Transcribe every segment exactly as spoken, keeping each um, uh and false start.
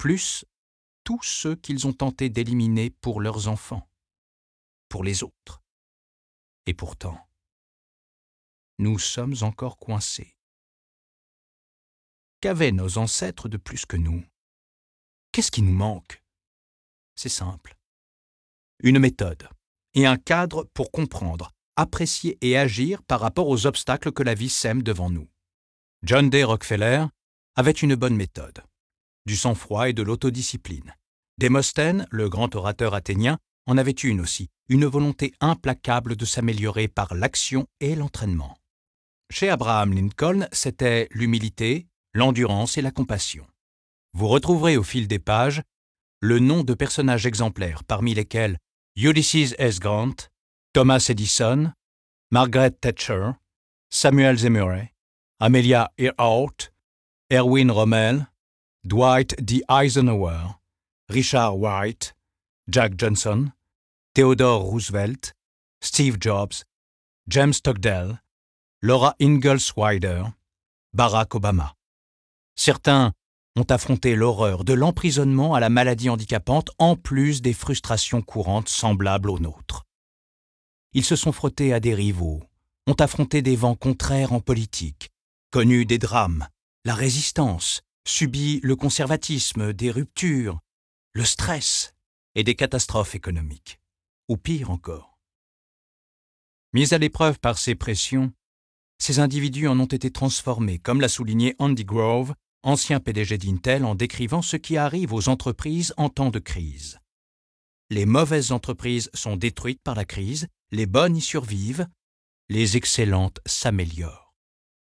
plus tous ceux qu'ils ont tenté d'éliminer pour leurs enfants, pour les autres. Et pourtant, nous sommes encore coincés. Qu'avaient nos ancêtres de plus que nous? Qu'est-ce qui nous manque? C'est simple. Une méthode et un cadre pour comprendre, apprécier et agir par rapport aux obstacles que la vie sème devant nous. John D. Rockefeller avait une bonne méthode, du sang-froid et de l'autodiscipline. Démosthène, le grand orateur athénien, en avait une aussi, une volonté implacable de s'améliorer par l'action et l'entraînement. Chez Abraham Lincoln, c'était l'humilité, l'endurance et la compassion. Vous retrouverez au fil des pages le nom de personnages exemplaires, parmi lesquels Ulysses S. Grant, Thomas Edison, Margaret Thatcher, Samuel Zemurray, Amelia Earhart, Erwin Rommel, Dwight D. Eisenhower, Richard Wright, Jack Johnson, Theodore Roosevelt, Steve Jobs, James Stockdale, Laura Ingalls Wilder, Barack Obama. Certains ont affronté l'horreur de l'emprisonnement à la maladie handicapante en plus des frustrations courantes semblables aux nôtres. Ils se sont frottés à des rivaux, ont affronté des vents contraires en politique, connu des drames, la résistance, subi le conservatisme, des ruptures, le stress et des catastrophes économiques, ou pire encore. Mis à l'épreuve par ces pressions, ces individus en ont été transformés, comme l'a souligné Andy Grove, ancien P D G d'Intel, en décrivant ce qui arrive aux entreprises en temps de crise. Les mauvaises entreprises sont détruites par la crise, les bonnes y survivent, les excellentes s'améliorent.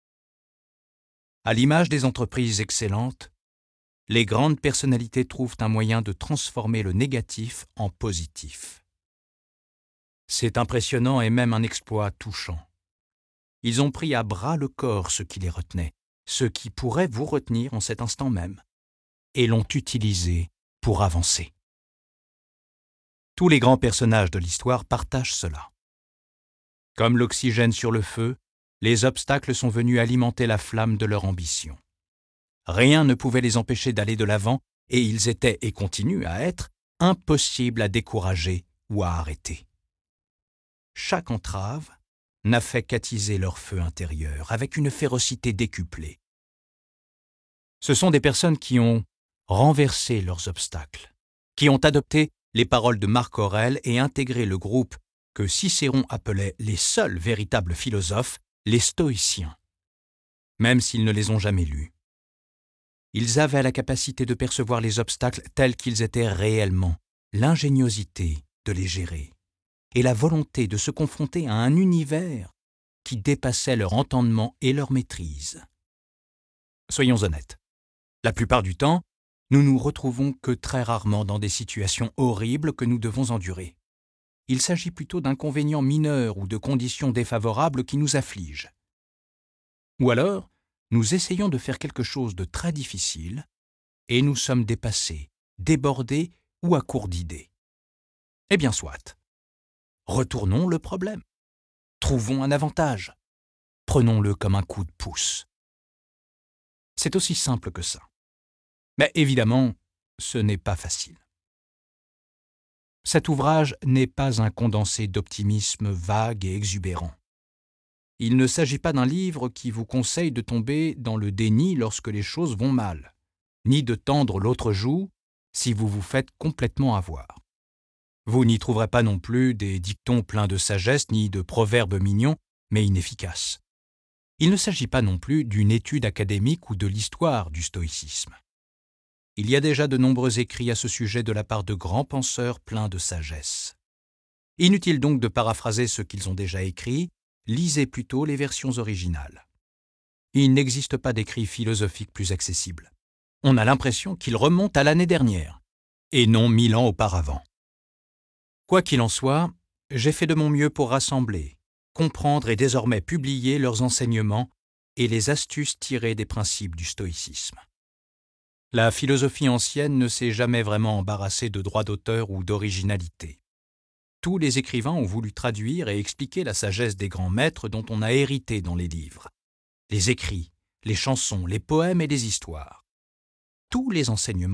À l'image des entreprises excellentes, les grandes personnalités trouvent un moyen de transformer le négatif en positif. C'est impressionnant et même un exploit touchant. Ils ont pris à bras le corps ce qui les retenait, ce qui pourrait vous retenir en cet instant même, et l'ont utilisé pour avancer. Tous les grands personnages de l'histoire partagent cela. Comme l'oxygène sur le feu, les obstacles sont venus alimenter la flamme de leur ambition. Rien ne pouvait les empêcher d'aller de l'avant, et ils étaient et continuent à être impossibles à décourager ou à arrêter. Chaque entrave n'a fait qu'attiser leur feu intérieur avec une férocité décuplée. Ce sont des personnes qui ont renversé leurs obstacles, qui ont adopté les paroles de Marc Aurèle et intégré le groupe que Cicéron appelait les seuls véritables philosophes, les stoïciens, même s'ils ne les ont jamais lus. Ils avaient la capacité de percevoir les obstacles tels qu'ils étaient réellement, l'ingéniosité de les gérer et la volonté de se confronter à un univers qui dépassait leur entendement et leur maîtrise. Soyons honnêtes, la plupart du temps, nous nous retrouvons que très rarement dans des situations horribles que nous devons endurer. Il s'agit plutôt d'inconvénients mineurs ou de conditions défavorables qui nous affligent. Ou alors, nous essayons de faire quelque chose de très difficile et nous sommes dépassés, débordés ou à court d'idées. Eh bien soit. Retournons le problème. Trouvons un avantage. Prenons-le comme un coup de pouce. C'est aussi simple que ça. Mais évidemment, ce n'est pas facile. Cet ouvrage n'est pas un condensé d'optimisme vague et exubérant. Il ne s'agit pas d'un livre qui vous conseille de tomber dans le déni lorsque les choses vont mal, ni de tendre l'autre joue si vous vous faites complètement avoir. Vous n'y trouverez pas non plus des dictons pleins de sagesse ni de proverbes mignons, mais inefficaces. Il ne s'agit pas non plus d'une étude académique ou de l'histoire du stoïcisme. Il y a déjà de nombreux écrits à ce sujet de la part de grands penseurs pleins de sagesse. Inutile donc de paraphraser ce qu'ils ont déjà écrit, lisez plutôt les versions originales. Il n'existe pas d'écrit philosophique plus accessible. On a l'impression qu'il remonte à l'année dernière, et non mille ans auparavant. Quoi qu'il en soit, j'ai fait de mon mieux pour rassembler, comprendre et désormais publier leurs enseignements et les astuces tirées des principes du stoïcisme. La philosophie ancienne ne s'est jamais vraiment embarrassée de droits d'auteur ou d'originalité. Tous les écrivains ont voulu traduire et expliquer la sagesse des grands maîtres dont on a hérité dans les livres, les écrits, les chansons, les poèmes et les histoires. Tous les enseignements